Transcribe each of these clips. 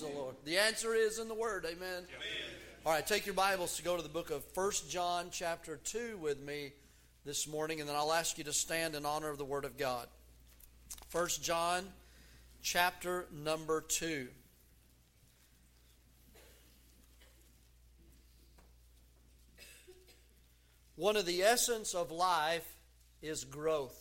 the Lord. The answer is in the Word. Amen. Amen. All right, take your Bibles to go to the book of 1 John chapter 2 with me this morning, and then I'll ask you to stand in honor of the Word of God. 1 John chapter number 2. One of the essence of life is growth.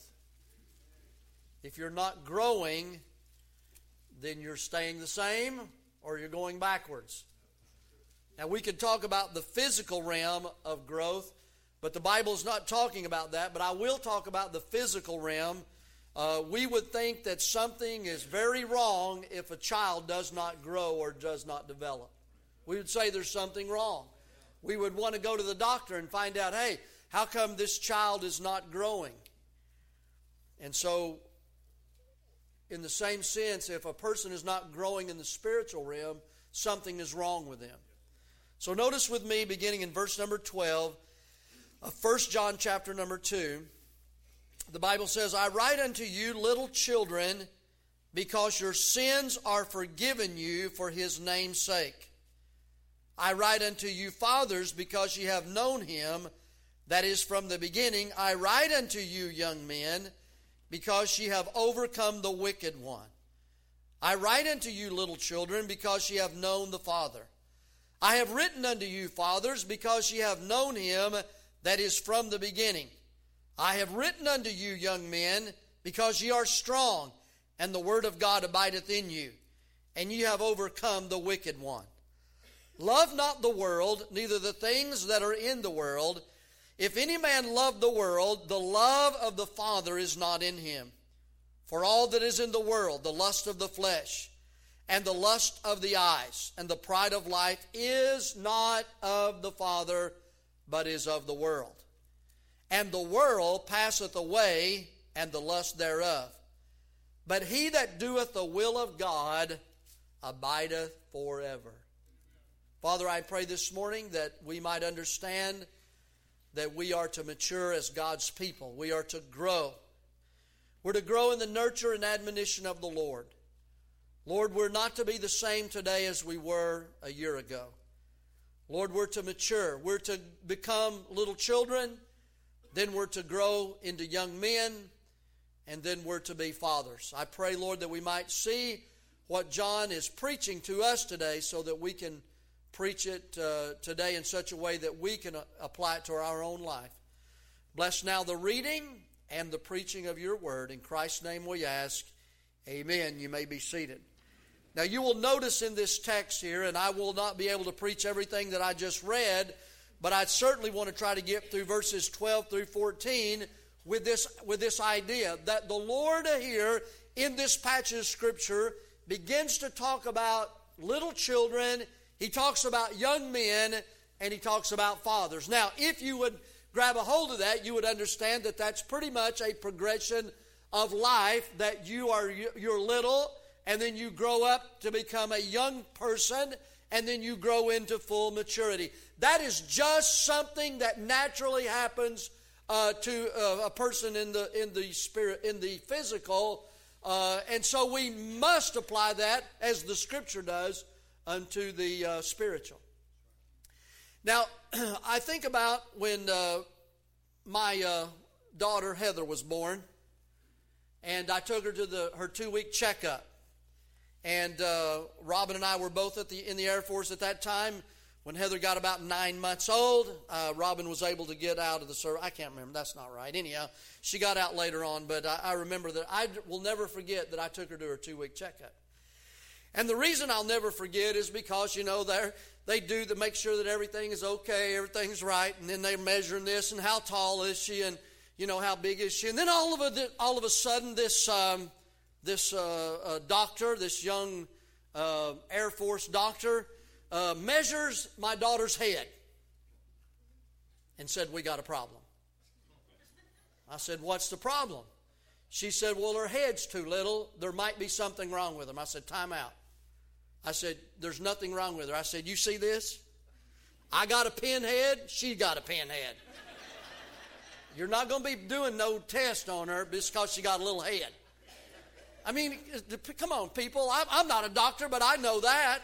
If you're not growing, then you're staying the same or you're going backwards. Now, we could talk about the physical realm of growth, but the Bible's not talking about that. But I will talk about the physical realm. We would think that something is very wrong if a child does not grow or does not develop. We would say there's something wrong. We would want to go to the doctor and find out, hey, how come this child is not growing? And so, in the same sense, if a person is not growing in the spiritual realm, something is wrong with them. So notice with me, beginning in verse number 12 of 1 John chapter number 2, the Bible says, I write unto you, little children, because your sins are forgiven you for his name's sake. I write unto you, fathers, because ye have known him, that is from the beginning. I write unto you, young men, because ye have overcome the wicked one. I write unto you, little children, because ye have known the Father. I have written unto you, fathers, because ye have known him that is from the beginning. I have written unto you, young men, because ye are strong, and the word of God abideth in you, and ye have overcome the wicked one. Love not the world, neither the things that are in the world. If any man love the world, the love of the Father is not in him. For all that is in the world, the lust of the flesh, and the lust of the eyes, and the pride of life, is not of the Father, but is of the world. And the world passeth away, and the lust thereof. But he that doeth the will of God abideth forever. Father, I pray this morning that we might understand that we are to mature as God's people. We are to grow. We're to grow in the nurture and admonition of the Lord. Lord, we're not to be the same today as we were a year ago. Lord, we're to mature. We're to become little children. Then we're to grow into young men. And then we're to be fathers. I pray, Lord, that we might see what John is preaching to us today so that we can preach it today in such a way that we can apply it to our own life. Bless now the reading and the preaching of your word. In Christ's name we ask, amen. You may be seated. Now you will notice in this text here, and I will not be able to preach everything that I just read, but I certainly want to try to get through verses 12 through 14 with this idea that the Lord here in this passage of Scripture begins to talk about little children. He talks about young men, and he talks about fathers. Now, if you would grab a hold of that, you would understand that that's pretty much a progression of life, that you're little, and then you grow up to become a young person, and then you grow into full maturity. That is just something that naturally happens to a person in the spirit, in the physical, and so we must apply that, as the Scripture does, unto the spiritual. Now, I think about when my daughter Heather was born, and I took her to her 2-week checkup. And Robin and I were both in the Air Force at that time. When Heather got about 9 months old, Robin was able to get out of the service. I can't remember. That's not right. Anyhow, she got out later on, but I remember that I will never forget that I took her to her 2-week checkup. And the reason I'll never forget is because, they do to make sure that everything is okay, everything's right, and then they're measuring this, and how tall is she, and, how big is she. And then all of a sudden, this doctor, this young Air Force doctor, measures my daughter's head and said, we got a problem. I said, what's the problem? She said, well, her head's too little. There might be something wrong with them. I said, time out. I said, there's nothing wrong with her. I said, you see this? I got a pinhead. She got a pinhead. You're not going to be doing no test on her just because she got a little head. I mean, come on, people. I'm not a doctor, but I know that.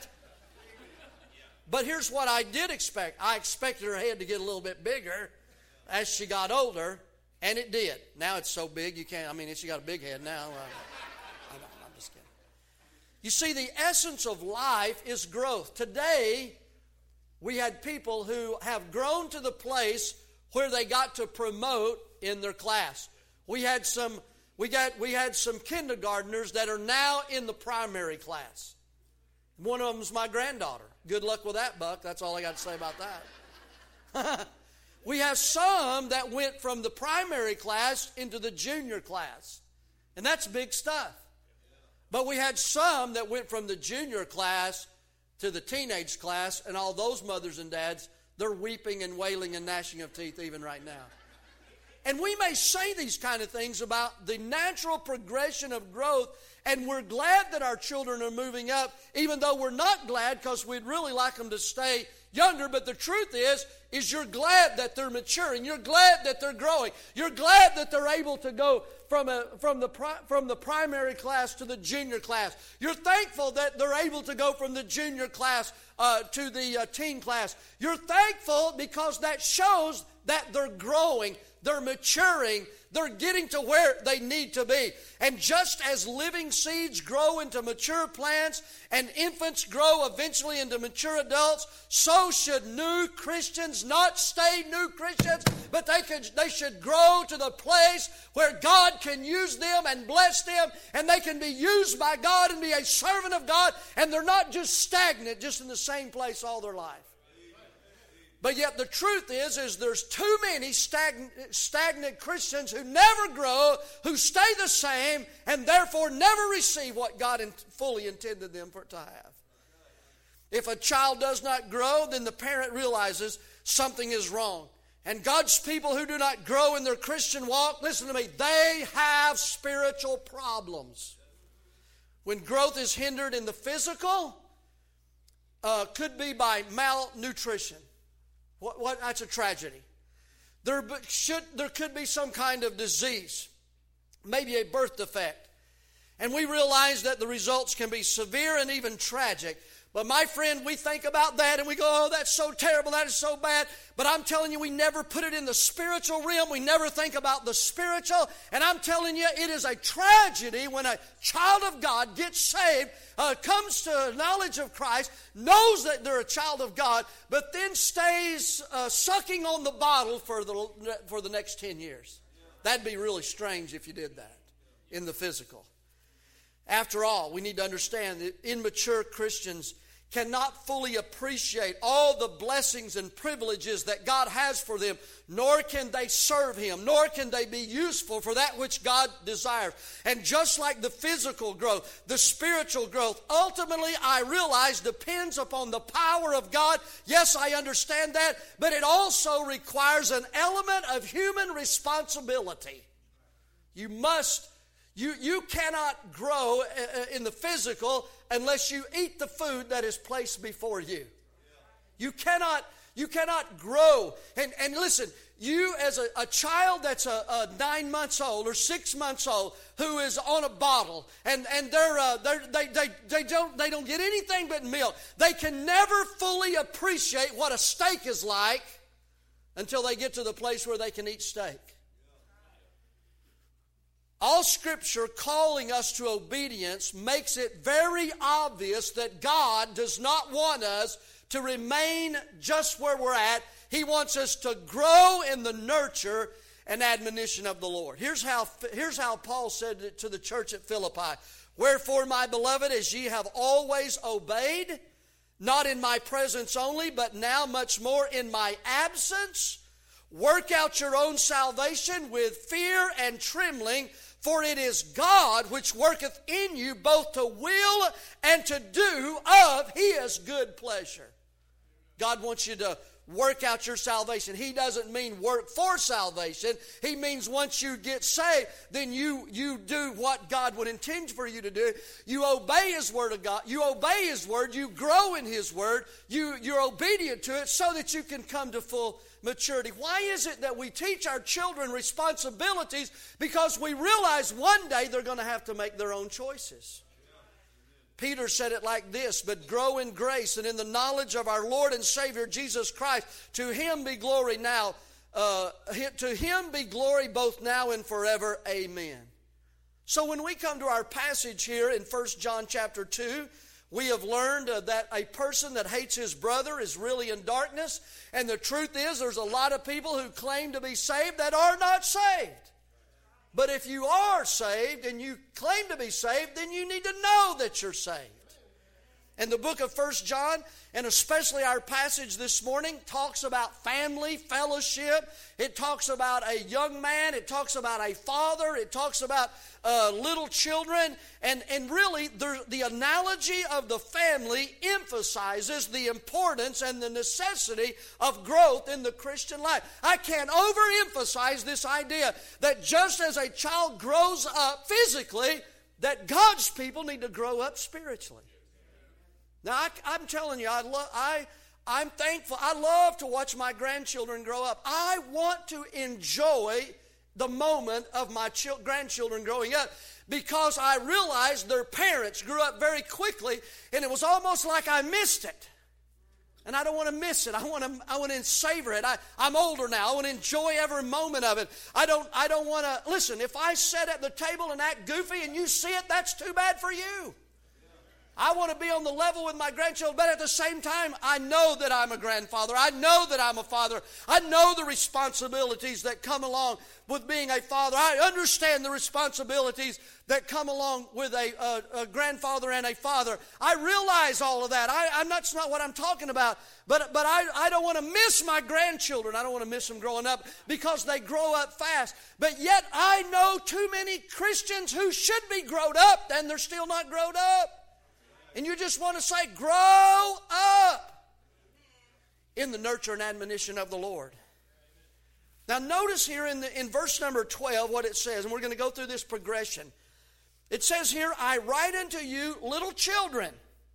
But here's what I did expect. I expected her head to get a little bit bigger as she got older, and it did. Now it's so big you can't, she got a big head now. I'm just kidding. You see, the essence of life is growth. Today, we had people who have grown to the place where they got to promote in their class. We had some kindergartners that are now in the primary class. One of them is my granddaughter. Good luck with that, Buck. That's all I got to say about that. We have some that went from the primary class into the junior class. And that's big stuff. But we had some that went from the junior class to the teenage class, and all those mothers and dads, they're weeping and wailing and gnashing of teeth even right now. And we may say these kind of things about the natural progression of growth, and we're glad that our children are moving up, even though we're not glad because we'd really like them to stay younger. But the truth is you're glad that they're maturing. You're glad that they're growing. You're glad that they're able to go from the primary class to the junior class. You're thankful that they're able to go from the junior class to the teen class. You're thankful because that shows that they're growing, they're maturing, they're getting to where they need to be. And just as living seeds grow into mature plants and infants grow eventually into mature adults, so should new Christians not stay new Christians, but they should grow to the place where God can use them and bless them, and they can be used by God and be a servant of God, and they're not just stagnant, just in the same place all their life. But yet the truth is there's too many stagnant Christians who never grow, who stay the same, and therefore never receive what God fully intended them to have. If a child does not grow, then the parent realizes something is wrong. And God's people who do not grow in their Christian walk, listen to me, they have spiritual problems. When growth is hindered in the physical, could be by malnutrition. That's a tragedy. There could be some kind of disease, maybe a birth defect. And we realize that the results can be severe and even tragic. But my friend, we think about that and we go, oh, that's so terrible, that is so bad. But I'm telling you, we never put it in the spiritual realm. We never think about the spiritual. And I'm telling you, it is a tragedy when a child of God gets saved, comes to knowledge of Christ, knows that they're a child of God, but then stays sucking on the bottle for the next 10 years. That'd be really strange if you did that in the physical. After all, we need to understand that immature Christians cannot fully appreciate all the blessings and privileges that God has for them, nor can they serve Him, nor can they be useful for that which God desires. And just like the physical growth, the spiritual growth, ultimately, I realize, depends upon the power of God. Yes, I understand that, but it also requires an element of human responsibility. You cannot grow in the physical unless you eat the food that is placed before you. You cannot grow. And listen, you as a child that's 9 months old or 6 months old who is on a bottle and they don't get anything but milk. They can never fully appreciate what a steak is like until they get to the place where they can eat steak. All Scripture calling us to obedience makes it very obvious that God does not want us to remain just where we're at. He wants us to grow in the nurture and admonition of the Lord. Here's how Paul said it to the church at Philippi. Wherefore, my beloved, as ye have always obeyed, not in my presence only, but now much more in my absence, work out your own salvation with fear and trembling, for it is God which worketh in you both to will and to do of His good pleasure. God wants you to work out your salvation. He doesn't mean work for salvation. He means once you get saved, then you do what God would intend for you to do. You obey His Word of God. You obey His Word. You grow in His Word. You're obedient to it so that you can come to full maturity. Why is it that we teach our children responsibilities? Because we realize one day they're going to have to make their own choices. Peter said it like this, but grow in grace and in the knowledge of our Lord and Savior Jesus Christ. To Him be glory now. To Him be glory both now and forever. Amen. So when we come to our passage here in 1 John chapter 2, we have learned that a person that hates his brother is really in darkness. And the truth is there's a lot of people who claim to be saved that are not saved. But if you are saved and you claim to be saved, then you need to know that you're saved. And the book of 1 John, and especially our passage this morning, talks about family, fellowship. It talks about a young man. It talks about a father. It talks about little children. And really, the analogy of the family emphasizes the importance and the necessity of growth in the Christian life. I can't overemphasize this idea that just as a child grows up physically, that God's people need to grow up spiritually. Now, I'm telling you, I'm thankful. I love to watch my grandchildren grow up. I want to enjoy the moment of my grandchildren growing up because I realized their parents grew up very quickly, and it was almost like I missed it. And I don't want to miss it. I want to savor it. I'm older now. I want to enjoy every moment of it. I don't want to, listen, if I sit at the table and act goofy and you see it, that's too bad for you. I want to be on the level with my grandchildren, but at the same time, I know that I'm a grandfather. I know that I'm a father. I know the responsibilities that come along with being a father. I understand the responsibilities that come along with a grandfather and a father. I realize all of that. That's not what I'm talking about. But I don't want to miss my grandchildren. I don't want to miss them growing up because they grow up fast. But yet I know too many Christians who should be grown up and they're still not grown up. And you just want to say, grow up in the nurture and admonition of the Lord. Now notice here in verse number 12 what it says, and we're going to go through this progression. It says here, I write unto you, little children,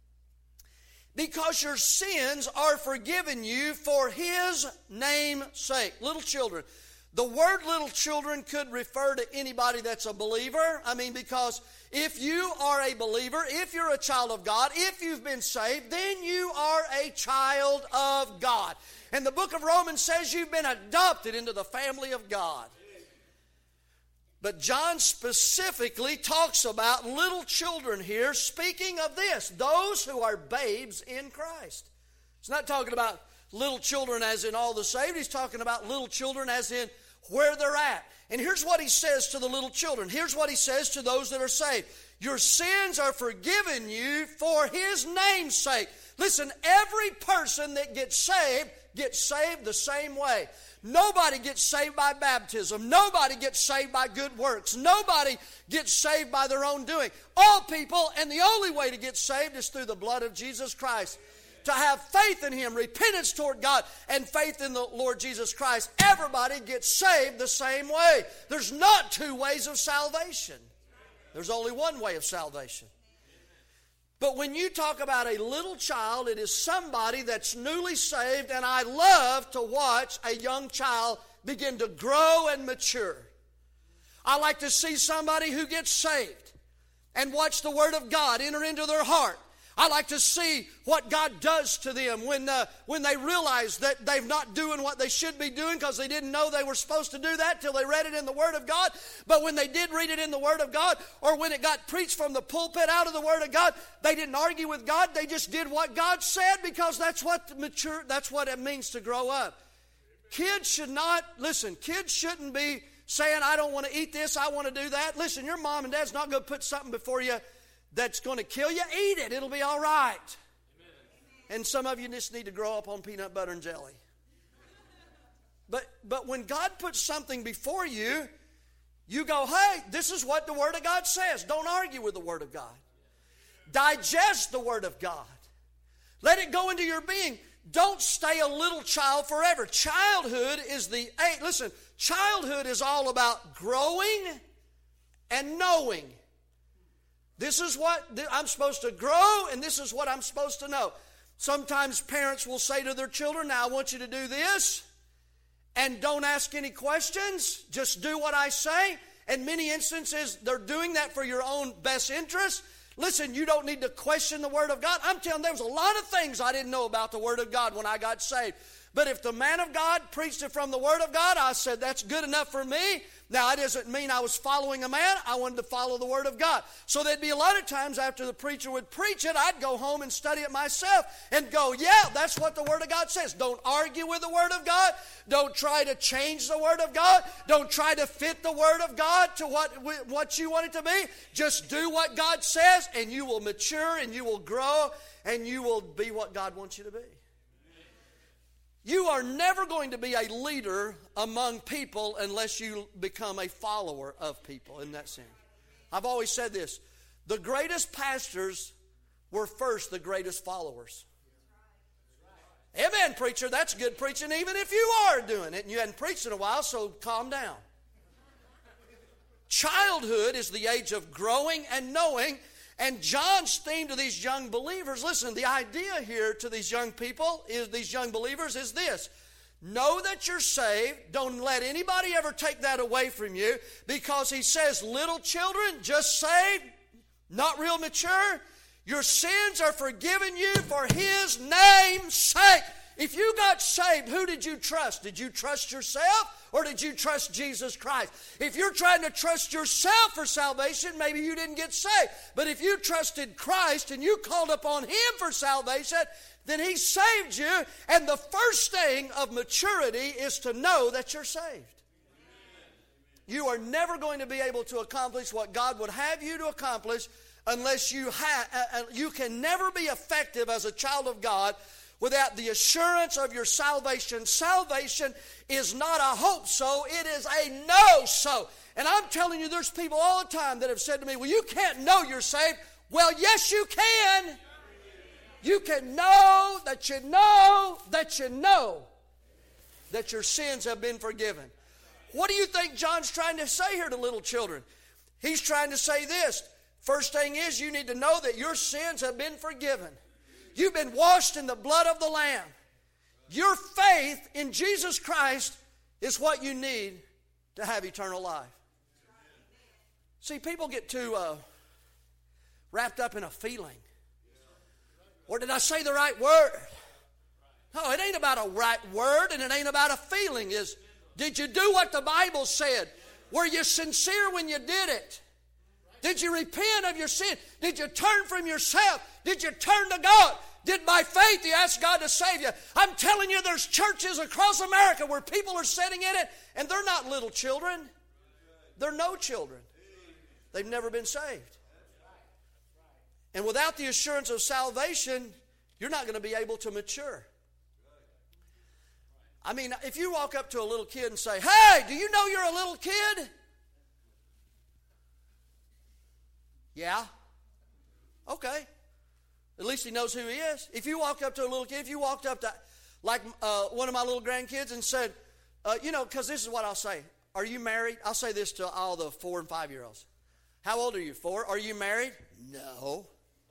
because your sins are forgiven you for His name's sake. Little children. The word little children could refer to anybody that's a believer. Because if you are a believer, if you're a child of God, if you've been saved, then you are a child of God. And the book of Romans says you've been adopted into the family of God. But John specifically talks about little children here, speaking of this, those who are babes in Christ. He's not talking about little children as in all the saved. He's talking about little children as in where they're at. And here's what he says to the little children. Here's what he says to those that are saved. Your sins are forgiven you for His name's sake. Listen, every person that gets saved the same way. Nobody gets saved by baptism. Nobody gets saved by good works. Nobody gets saved by their own doing. All people, and the only way to get saved is through the blood of Jesus Christ. To have faith in Him, repentance toward God, and faith in the Lord Jesus Christ. Everybody gets saved the same way. There's not two ways of salvation. There's only one way of salvation. But when you talk about a little child, it is somebody that's newly saved, and I love to watch a young child begin to grow and mature. I like to see somebody who gets saved and watch the Word of God enter into their heart. I like to see what God does to them when they realize that they're not doing what they should be doing because they didn't know they were supposed to do that till they read it in the Word of God. But when they did read it in the Word of God, or when it got preached from the pulpit out of the Word of God, they didn't argue with God. They just did what God said because that's what it means to grow up. Kids shouldn't be saying, I don't want to eat this, I want to do that. Listen, your mom and dad's not going to put something before you that's going to kill you. Eat it. It'll be all right. Amen. And some of you just need to grow up on peanut butter and jelly. But when God puts something before you, you go, hey, this is what the Word of God says. Don't argue with the Word of God. Digest the Word of God. Let it go into your being. don't stay a little child forever. Childhood is childhood is all about growing and knowing. This is what I'm supposed to grow, and this is what I'm supposed to know. Sometimes parents will say to their children, now I want you to do this, and don't ask any questions. Just do what I say. In many instances, they're doing that for your own best interest. Listen, you don't need to question the Word of God. I'm telling you, there was a lot of things I didn't know about the Word of God when I got saved. But if the man of God preached it from the Word of God, I said, that's good enough for me. Now, it doesn't mean I was following a man. I wanted to follow the Word of God. So there'd be a lot of times after the preacher would preach it, I'd go home and study it myself and go, yeah, that's what the Word of God says. Don't argue with the Word of God. Don't try to change the Word of God. Don't try to fit the Word of God to what you want it to be. Just do what God says, and you will mature, and you will grow, and you will be what God wants you to be. You are never going to be a leader among people unless you become a follower of people in that sense. I've always said this. The greatest pastors were first the greatest followers. Amen, preacher. That's good preaching even if you are doing it. And you hadn't preached in a while, so calm down. Childhood is the age of growing and knowing. And John's theme to these young believers, listen, the idea here to these young people, these young believers is this. Know that you're saved. Don't let anybody ever take that away from you, because he says, little children, just saved, not real mature, your sins are forgiven you for his name's sake. If you got saved, who did you trust? Did you trust yourself, or did you trust Jesus Christ? If you're trying to trust yourself for salvation, maybe you didn't get saved. But if you trusted Christ and you called upon him for salvation, then he saved you. And the first thing of maturity is to know that you're saved. You are never going to be able to accomplish what God would have you to accomplish unless you can never be effective as a child of God without the assurance of your salvation. Salvation is not a hope so, it is a know so. And I'm telling you, there's people all the time that have said to me, well, you can't know you're saved. Well, yes, you can. You can know that you know that you know that your sins have been forgiven. What do you think John's trying to say here to little children? He's trying to say this. First thing is, you need to know that your sins have been forgiven. You've been washed in the blood of the Lamb. Your faith in Jesus Christ is what you need to have eternal life. See, people get too wrapped up in a feeling. Or did I say the right word? No, it ain't about a right word, and it ain't about a feeling. Did you do what the Bible said? Were you sincere when you did it? Did you repent of your sin? Did you turn from yourself? Did you turn to God? Did by faith you ask God to save you? I'm telling you, there's churches across America where people are sitting in it, and they're not little children. They're no children. They've never been saved. And without the assurance of salvation, you're not going to be able to mature. I mean, if you walk up to a little kid and say, hey, do you know you're a little kid? Yeah. Okay. At least he knows who he is. If you walk up to a little kid, if you walked up to like one of my little grandkids and said, because this is what I'll say. Are you married? I'll say this to all the 4 and 5-year-olds. How old are you? 4? Are you married? No.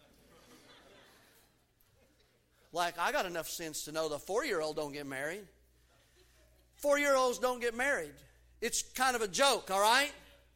Like, I got enough sense to know the 4-year-old don't get married. 4-year-olds don't get married. It's kind of a joke, all right?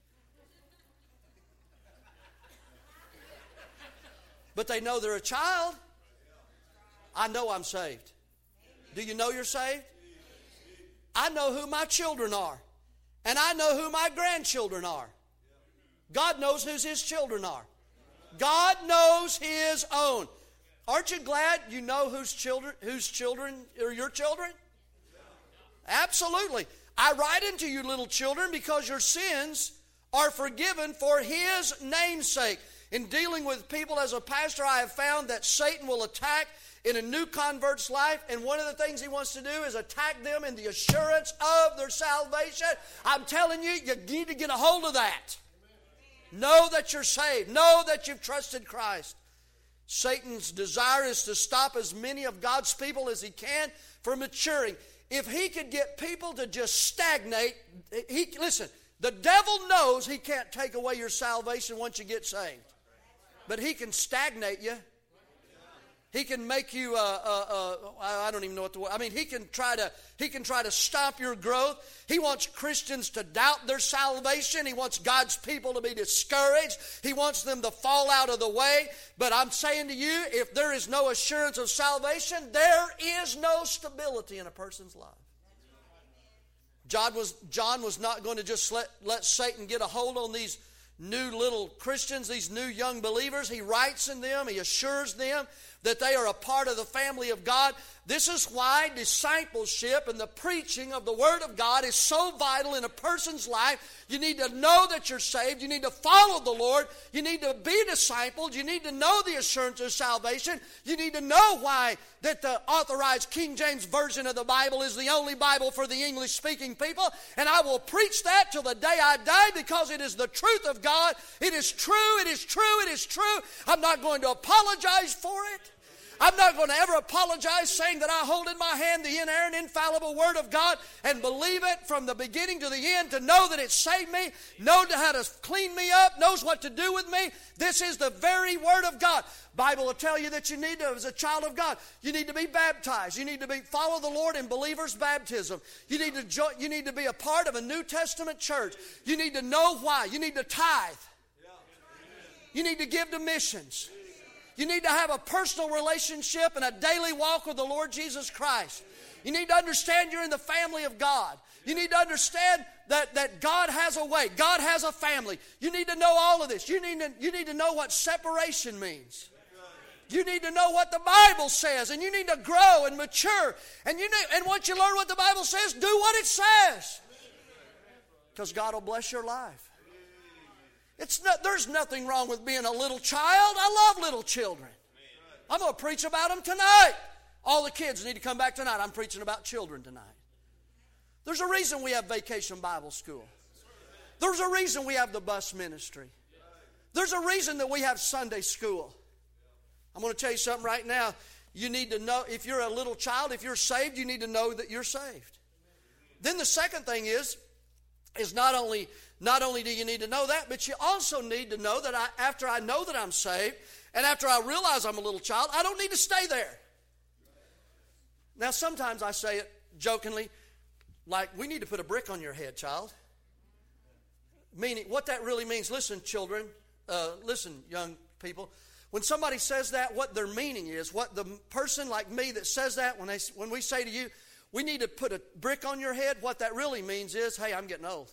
But they know they're a child. I know I'm saved. Do you know you're saved? I know who my children are. And I know who my grandchildren are. God knows who his children are. God knows his own. Aren't you glad you know whose children are your children? Absolutely. I write unto you, little children, because your sins are forgiven for his name's sake. In dealing with people as a pastor, I have found that Satan will attack in a new convert's life, and one of the things he wants to do is attack them in the assurance of their salvation. I'm telling you, you need to get a hold of that. Know that you're saved. Know that you've trusted Christ. Satan's desire is to stop as many of God's people as he can from maturing. If he could get people to just stagnate, listen, the devil knows he can't take away your salvation once you get saved. But he can stagnate you. He can make you, I don't even know what the word, he can try to stop your growth. He wants Christians to doubt their salvation. He wants God's people to be discouraged. He wants them to fall out of the way. But I'm saying to you, if there is no assurance of salvation, there is no stability in a person's life. John was not going to just let Satan get a hold on these new little Christians, these new young believers. He writes in them, he assures them that they are a part of the family of God. This is why discipleship and the preaching of the Word of God is so vital in a person's life. You need to know that you're saved. You need to follow the Lord. You need to be discipled. You need to know the assurance of salvation. You need to know why that the authorized King James Version of the Bible is the only Bible for the English-speaking people. And I will preach that till the day I die because it is the truth of God. It is true. It is true. It is true. I'm not going to apologize for it. I'm not going to ever apologize saying that I hold in my hand the inerrant, infallible Word of God and believe it from the beginning to the end, to know that it saved me, knows how to clean me up, knows what to do with me. This is the very Word of God. Bible will tell you that you need to, as a child of God, you need to be baptized. You need to follow the Lord in believer's baptism. You need to be a part of a New Testament church. You need to know why. You need to tithe. You need to give to missions. You need to have a personal relationship and a daily walk with the Lord Jesus Christ. You need to understand you're in the family of God. You need to understand that God has a way. God has a family. You need to know all of this. You need to know what separation means. You need to know what the Bible says, and you need to grow and mature. And once you learn what the Bible says, do what it says. Because God will bless your life. There's nothing wrong with being a little child. I love little children. I'm going to preach about them tonight. All the kids need to come back tonight. I'm preaching about children tonight. There's a reason we have Vacation Bible School. There's a reason we have the bus ministry. There's a reason that we have Sunday school. I'm going to tell you something right now. You need to know, if you're a little child, if you're saved, you need to know that you're saved. Then the second thing is not only do you need to know that, but you also need to know that after I know that I'm saved, and after I realize I'm a little child, I don't need to stay there. Now, sometimes I say it jokingly, like, we need to put a brick on your head, child. Meaning, what that really means, listen, children, listen, young people, when somebody says that, what their meaning is, what the person like me that says that, when we say to you, we need to put a brick on your head, what that really means is, hey, I'm getting old.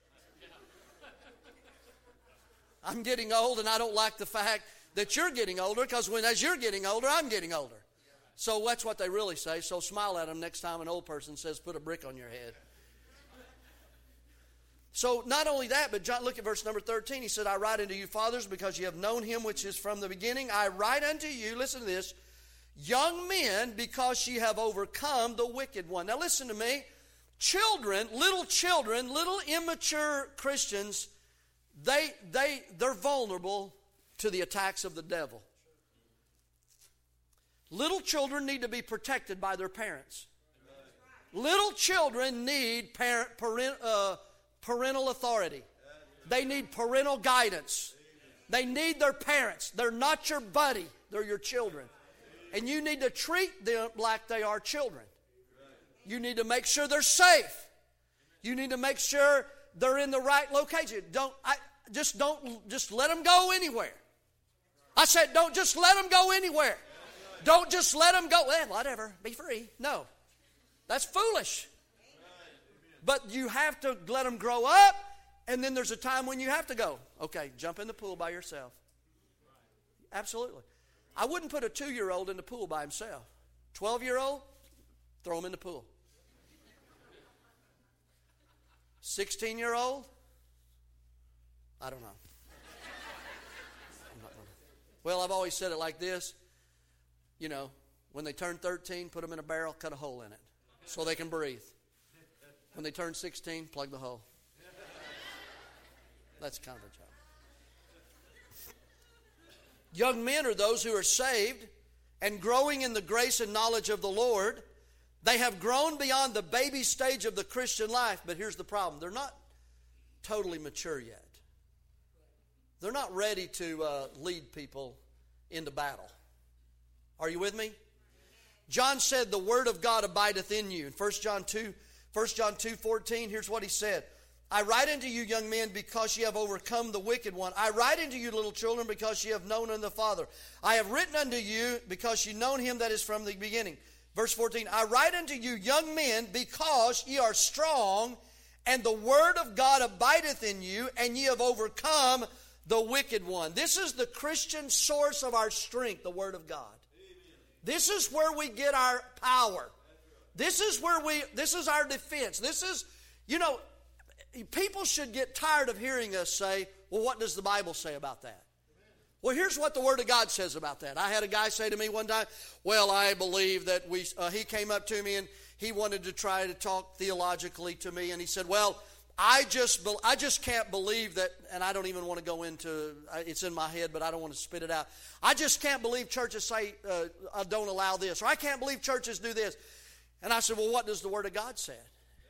I'm getting old, and I don't like the fact that you're getting older, because as you're getting older, I'm getting older. So that's what they really say. So smile at them next time an old person says, put a brick on your head. So not only that, but John, look at verse number 13. He said, I write unto you, fathers, because you have known him which is from the beginning. I write unto you, listen to this, young men, because ye have overcome the wicked one. Now listen to me. Children, little immature Christians, they're vulnerable to the attacks of the devil. Little children need to be protected by their parents. Little children need parental authority. They need parental guidance. They need their parents. They're not your buddy. They're your children. And you need to treat them like they are children. You need to make sure they're safe. You need to make sure they're in the right location. Don't just let them go anywhere. I said, don't just let them go anywhere. Don't just let them go. Well, whatever, be free. No, that's foolish. But you have to let them grow up, and then there's a time when you have to go. Okay, jump in the pool by yourself. Absolutely. I wouldn't put a 2-year-old in the pool by himself. 12-year-old, throw him in the pool. 16-year-old, I don't know. Well, I've always said it like this. You know, when they turn 13, put them in a barrel, cut a hole in it so they can breathe. When they turn 16, plug the hole. That's kind of a job. Young men are those who are saved and growing in the grace and knowledge of the Lord. They have grown beyond the baby stage of the Christian life, but here's the problem. They're not totally mature yet. They're not ready to lead people into battle. Are you with me? John said, the word of God abideth in you. In 1 John 2:14, here's what he said. I write unto you, young men, because ye have overcome the wicked one. I write unto you, little children, because ye have known the Father. I have written unto you, because ye known him that is from the beginning. Verse 14, I write unto you, young men, because ye are strong, and the word of God abideth in you, and ye have overcome the wicked one. This is the Christian source of our strength, the word of God. This is where we get our power. This is our defense. This is, people should get tired of hearing us say, well, what does the Bible say about that? Well, here's what the Word of God says about that. I had a guy say to me one time, well, I believe that he came up to me and he wanted to try to talk theologically to me. And he said, well, I just can't believe that, and I don't even want to go into, it's in my head, but I don't want to spit it out. I just can't believe churches say, don't allow this, or I can't believe churches do this. And I said, well, what does the Word of God say?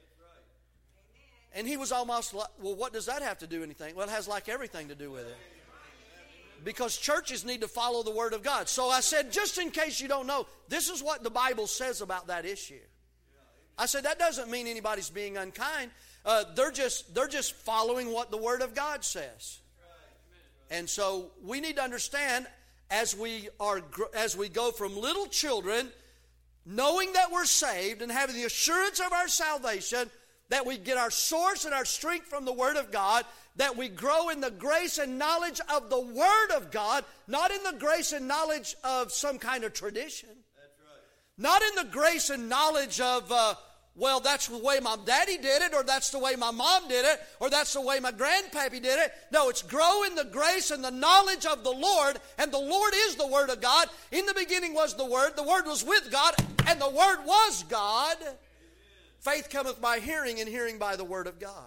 And he was almost like, well, what does that have to do anything? Well, it has like everything to do with it. Because churches need to follow the Word of God. So I said, just in case you don't know, this is what the Bible says about that issue. I said, that doesn't mean anybody's being unkind. They're just following what the Word of God says. And so we need to understand as we go from little children, knowing that we're saved and having the assurance of our salvation, that we get our source and our strength from the Word of God, that we grow in the grace and knowledge of the Word of God, not in the grace and knowledge of some kind of tradition. That's right. Not in the grace and knowledge of, well, that's the way my daddy did it, or that's the way my mom did it, or that's the way my grandpappy did it. No, it's grow in the grace and the knowledge of the Lord, and the Lord is the Word of God. In the beginning was the Word was with God, and the Word was God. Amen. Faith cometh by hearing, and hearing by the Word of God.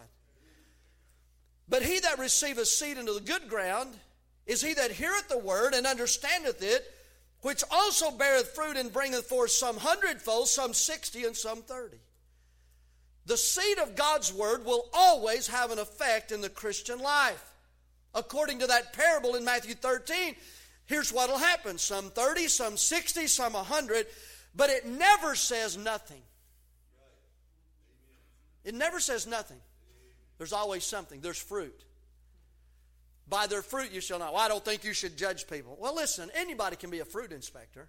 But he that receiveth seed into the good ground is he that heareth the word and understandeth it, which also beareth fruit and bringeth forth some 100-fold, some 60, and some 30. The seed of God's word will always have an effect in the Christian life. According to that parable in Matthew 13, here's what will happen. Some 30, some 60, some 100, but it never says nothing. It never says nothing. There's always something. There's fruit. By their fruit you shall know. Well, I don't think you should judge people. Well, listen, anybody can be a fruit inspector.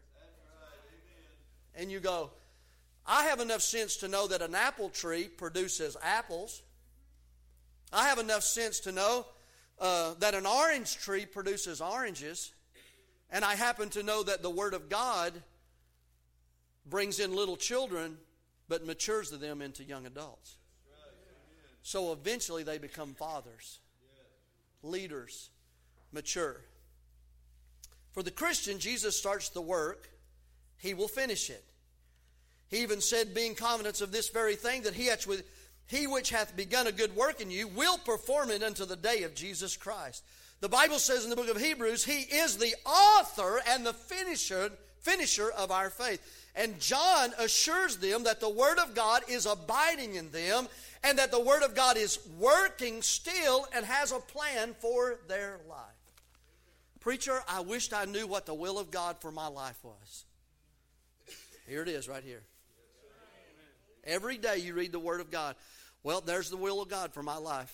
And you go, I have enough sense to know that an apple tree produces apples. I have enough sense to know that an orange tree produces oranges. And I happen to know that the Word of God brings in little children, but matures them into young adults. So eventually they become fathers, leaders, mature. For the Christian, Jesus starts the work. He will finish it. He even said, being confident of this very thing, that he which hath begun a good work in you will perform it unto the day of Jesus Christ. The Bible says in the book of Hebrews, he is the author and the finisher of our faith. And John assures them that the Word of God is abiding in them, and that the Word of God is working still and has a plan for their life. Preacher, I wished I knew what the will of God for my life was. Here it is right here. Every day you read the Word of God. Well, there's the will of God for my life.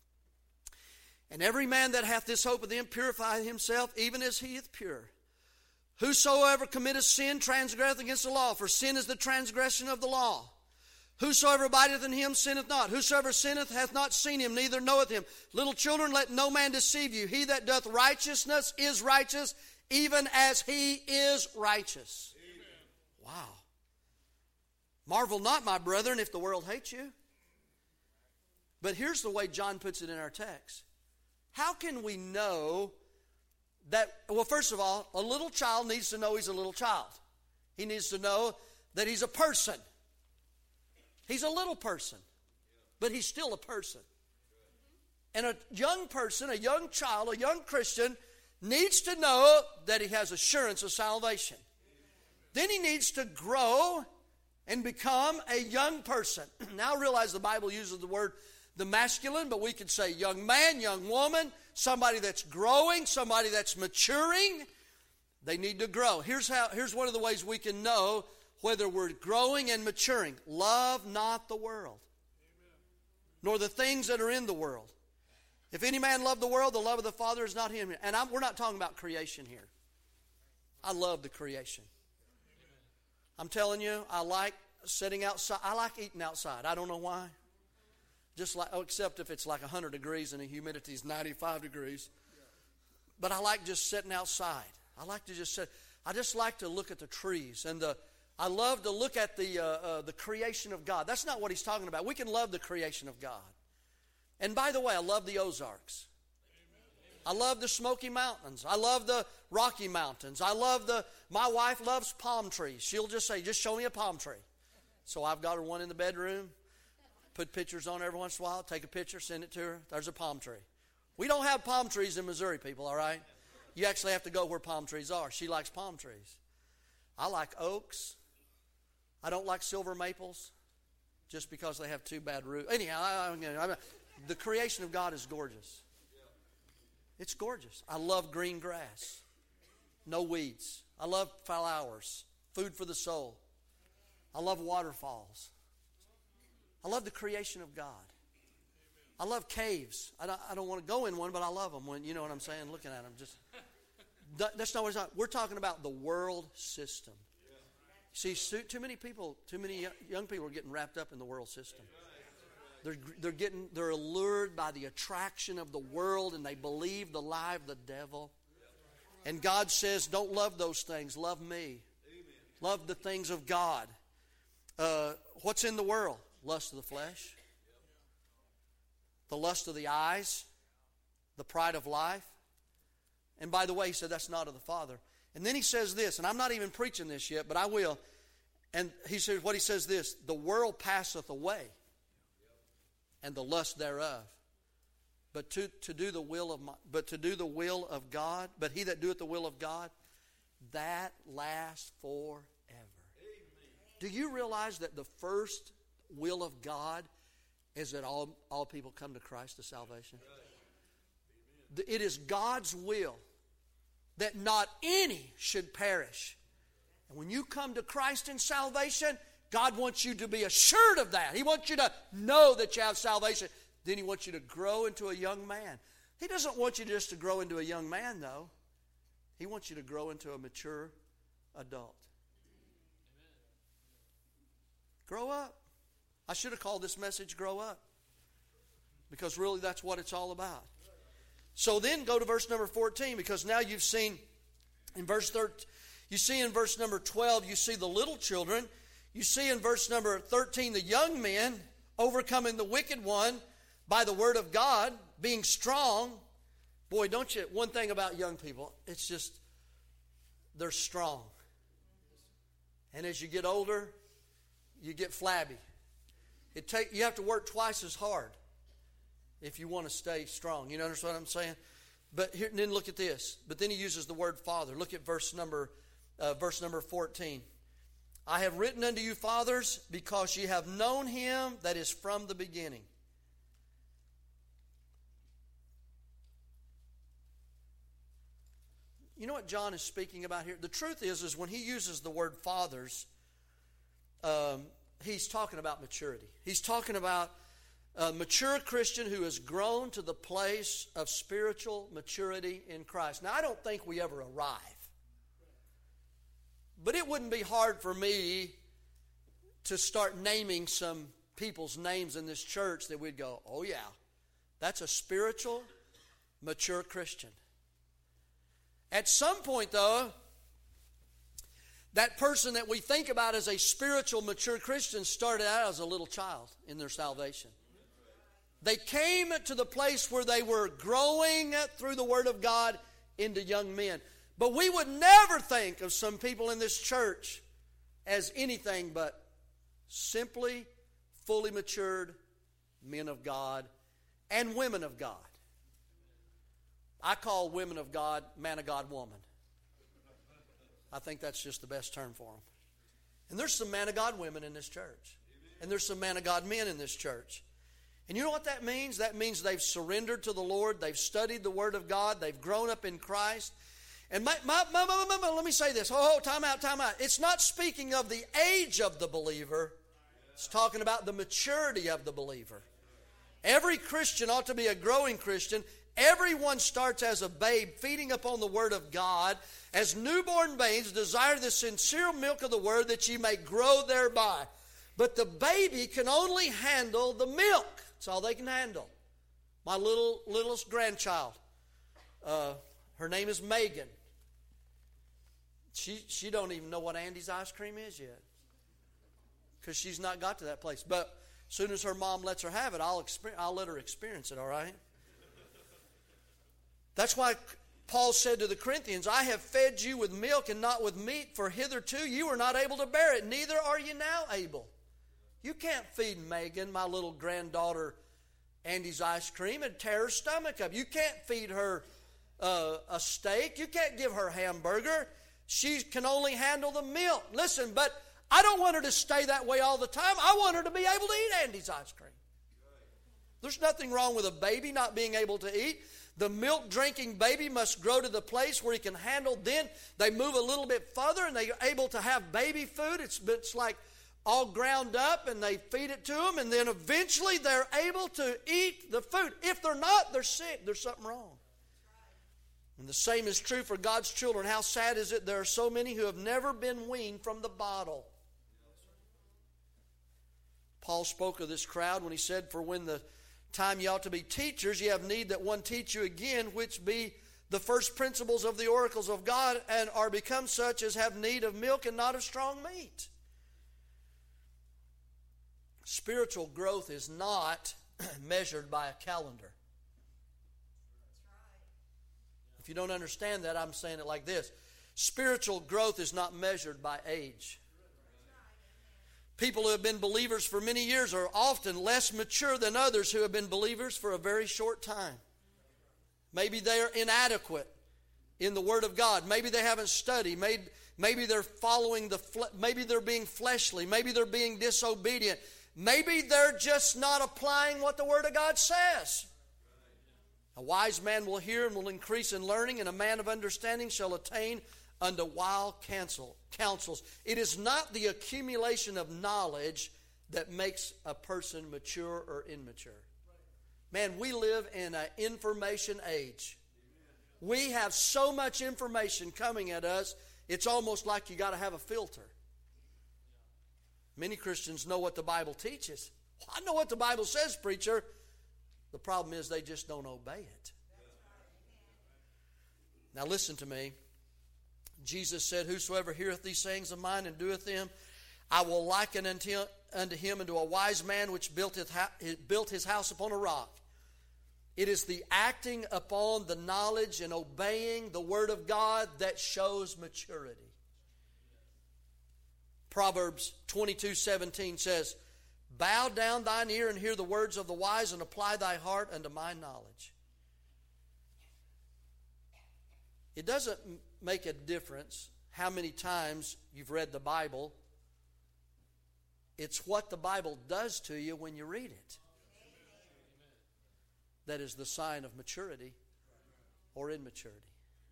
And every man that hath this hope of them purifieth himself, even as he is pure. Whosoever committeth sin transgresseth against the law, for sin is the transgression of the law. Whosoever abideth in him sinneth not. Whosoever sinneth hath not seen him, neither knoweth him. Little children, let no man deceive you. He that doth righteousness is righteous, even as he is righteous. Amen. Wow. Marvel not, my brethren, if the world hates you. But here's the way John puts it in our text. How can we know that, well, first of all, a little child needs to know he's a little child. He needs to know that he's a person. He's a little person, but he's still a person. And a young person, a young child, a young Christian needs to know that he has assurance of salvation. Then he needs to grow and become a young person. Now realize the Bible uses the masculine, but we could say young man, young woman, somebody that's growing, somebody that's maturing. They need to grow. Here's one of the ways we can know whether we're growing and maturing. Love not the world, nor the things that are in the world. If any man love the world, the love of the Father is not him. And we're not talking about creation here. I love the creation. I'm telling you, I like sitting outside. I like eating outside. I don't know why. Except if it's like 100 degrees and the humidity is 95 degrees. But I like just sitting outside. I like to just sit. I just like to look at the trees. And I love to look at the creation of God. That's not what he's talking about. We can love the creation of God. And by the way, I love the Ozarks. I love the Smoky Mountains. I love the Rocky Mountains. My wife loves palm trees. She'll just say, just show me a palm tree. So I've got her one in the bedroom. Put pictures on every once in a while. Take a picture, send it to her. There's a palm tree. We don't have palm trees in Missouri, people, all right? You actually have to go where palm trees are. She likes palm trees. I like oaks. I don't like silver maples just because they have two bad roots. Anyhow, the creation of God is gorgeous. It's gorgeous. I love green grass. No weeds. I love flowers. Food for the soul. I love waterfalls. I love the creation of God. I love caves. I don't want to go in one, but I love them. You know what I'm saying? Looking at them. That's not what it's talking. We're talking about the world system. See, too many young people are getting wrapped up in the world system. They're allured by the attraction of the world, and they believe the lie of the devil. And God says, don't love those things. Love me. Love the things of God. What's in the world? Lust of the flesh, the lust of the eyes, the pride of life. And by the way, he said that's not of the Father. And then he says this, and I'm not even preaching this yet, but I will. And he says, what he says this, the world passeth away, and the lust thereof. But to do the will of God, but he that doeth the will of God, that lasts forever. Amen. Do you realize that the first will of God is that all people come to Christ to salvation? It is God's will that not any should perish. And when you come to Christ in salvation, God wants you to be assured of that. He wants you to know that you have salvation. Then he wants you to grow into a young man. He doesn't want you just to grow into a young man, though. He wants you to grow into a mature adult. Grow up. I should have called this message Grow Up, because really that's what it's all about. So then go to verse number 14, because now you've seen in verse 13, you see in verse number 12, you see the little children. You see in verse number 13 the young men overcoming the wicked one by the word of God, being strong. Boy, don't you, one thing about young people, it's just they're strong. And as you get older, you get flabby. You have to work twice as hard if you want to stay strong. You understand what I'm saying? But here, then look at this. But then he uses the word father. Look at verse number 14. I have written unto you, fathers, because ye have known him that is from the beginning. You know what John is speaking about here? The truth is when he uses the word fathers, he's talking about maturity. He's talking about a mature Christian who has grown to the place of spiritual maturity in Christ. Now, I don't think we ever arrive. But it wouldn't be hard for me to start naming some people's names in this church that we'd go, oh yeah, that's a spiritual, mature Christian. At some point, though, that person that we think about as a spiritual, mature Christian started out as a little child in their salvation. They came to the place where they were growing through the Word of God into young men. But we would never think of some people in this church as anything but simply fully matured men of God and women of God. I call women of God, man of God, woman. I think that's just the best term for them. And there's some man of God women in this church. And there's some man of God men in this church. And you know what that means? That means they've surrendered to the Lord. They've studied the Word of God. They've grown up in Christ. And let me say this. Time out. It's not speaking of the age of the believer. It's talking about the maturity of the believer. Every Christian ought to be a growing Christian. Everyone starts as a babe, feeding upon the Word of God. As newborn babes, desire the sincere milk of the Word that ye may grow thereby. But the baby can only handle the milk. That's all they can handle. My littlest grandchild, her name is Megan. She don't even know what Andy's ice cream is yet, because she's not got to that place. But as soon as her mom lets her have it, I'll let her experience it, all right? That's why Paul said to the Corinthians, I have fed you with milk and not with meat, for hitherto you were not able to bear it, neither are you now able. You can't feed Megan, my little granddaughter, Andy's ice cream and tear her stomach up. You can't feed her a steak. You can't give her a hamburger. She can only handle the milk. Listen, but I don't want her to stay that way all the time. I want her to be able to eat Andy's ice cream. There's nothing wrong with a baby not being able to eat. The milk-drinking baby must grow to the place where he can handle. Then they move a little bit further and they're able to have baby food. It's like all ground up, and they feed it to them, and then eventually they're able to eat the food. If they're not, they're sick. There's something wrong. And the same is true for God's children. How sad is it there are so many who have never been weaned from the bottle. Paul spoke of this crowd when he said, for when the time ye ought to be teachers, ye have need that one teach you again, which be the first principles of the oracles of God, and are become such as have need of milk and not of strong meat. Spiritual growth is not measured by a calendar. If you don't understand that, I'm saying it like this. Spiritual growth is not measured by age. People who have been believers for many years are often less mature than others who have been believers for a very short time. Maybe they are inadequate in the Word of God. Maybe they haven't studied. Maybe they're following maybe they're being fleshly. Maybe they're being disobedient. Maybe they're just not applying what the Word of God says. A wise man will hear and will increase in learning, and a man of understanding shall attain unto wise counsels. It is not the accumulation of knowledge that makes a person mature or immature. Man, we live in an information age. We have so much information coming at us, it's almost like you got to have a filter. Many Christians know what the Bible teaches. Well, I know what the Bible says, preacher. The problem is they just don't obey it. Now listen to me. Jesus said, whosoever heareth these sayings of mine and doeth them, I will liken unto him a wise man which built his house upon a rock. It is the acting upon the knowledge and obeying the Word of God that shows maturity. Proverbs 22:17 says, bow down thine ear and hear the words of the wise, and apply thy heart unto my knowledge. It doesn't make a difference how many times you've read the Bible. It's what the Bible does to you when you read it. That is the sign of maturity or immaturity.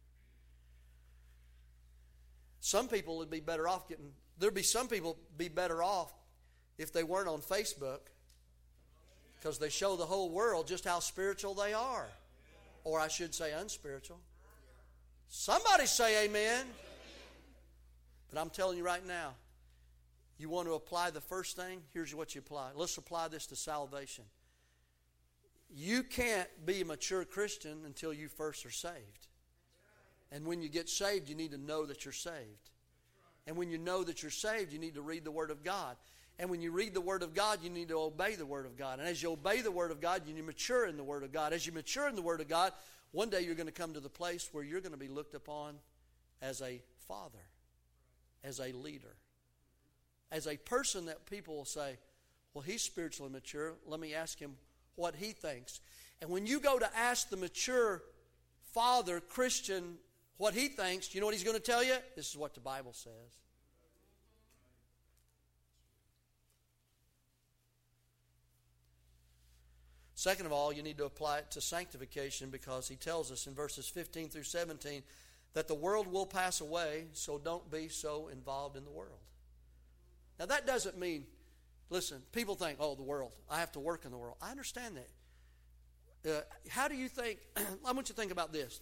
Some people would be better off some people be better off if they weren't on Facebook, because they show the whole world just how spiritual they are. Or I should say unspiritual. Somebody say amen. But I'm telling you right now, you want to apply the first thing? Here's what you apply. Let's apply this to salvation. You can't be a mature Christian until you first are saved. And when you get saved, you need to know that you're saved. And when you know that you're saved, you need to read the Word of God. And when you read the Word of God, you need to obey the Word of God. And as you obey the Word of God, you mature in the Word of God. As you mature in the Word of God, one day you're going to come to the place where you're going to be looked upon as a father, as a leader, as a person that people will say, well, he's spiritually mature. Let me ask him what he thinks. And when you go to ask the mature father, Christian, what he thinks, you know what he's going to tell you? This is what the Bible says. Second of all, you need to apply it to sanctification, because he tells us in verses 15 through 17 that the world will pass away, so don't be so involved in the world. Now that doesn't mean, listen, people think, oh, the world, I have to work in the world. I understand that. How do you think, I want you to think about this.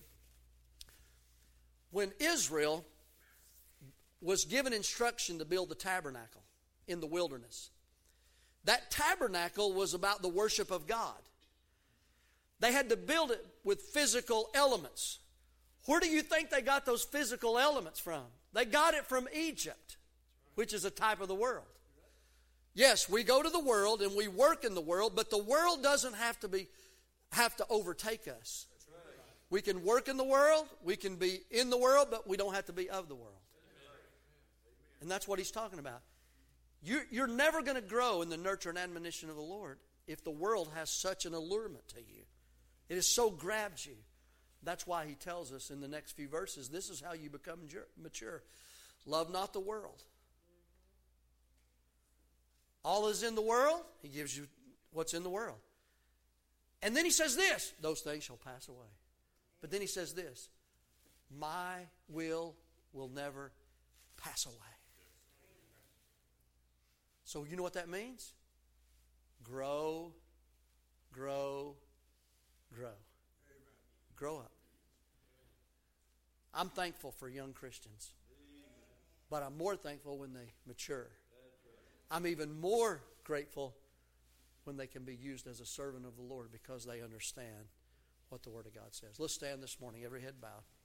When Israel was given instruction to build the tabernacle in the wilderness, that tabernacle was about the worship of God. They had to build it with physical elements. Where do you think they got those physical elements from? They got it from Egypt, which is a type of the world. Yes, we go to the world and we work in the world, but the world doesn't have to overtake us. We can work in the world, we can be in the world, but we don't have to be of the world. And that's what he's talking about. You're never going to grow in the nurture and admonition of the Lord if the world has such an allurement to you. It has so grabbed you. That's why he tells us in the next few verses, this is how you become mature. Love not the world. All is in the world. He gives you what's in the world. And then he says this, those things shall pass away. But then he says this, my will never pass away. So you know what that means? Grow, grow, grow. Grow up. I'm thankful for young Christians. But I'm more thankful when they mature. I'm even more grateful when they can be used as a servant of the Lord, because they understand what the Word of God says. Let's stand this morning, every head bowed.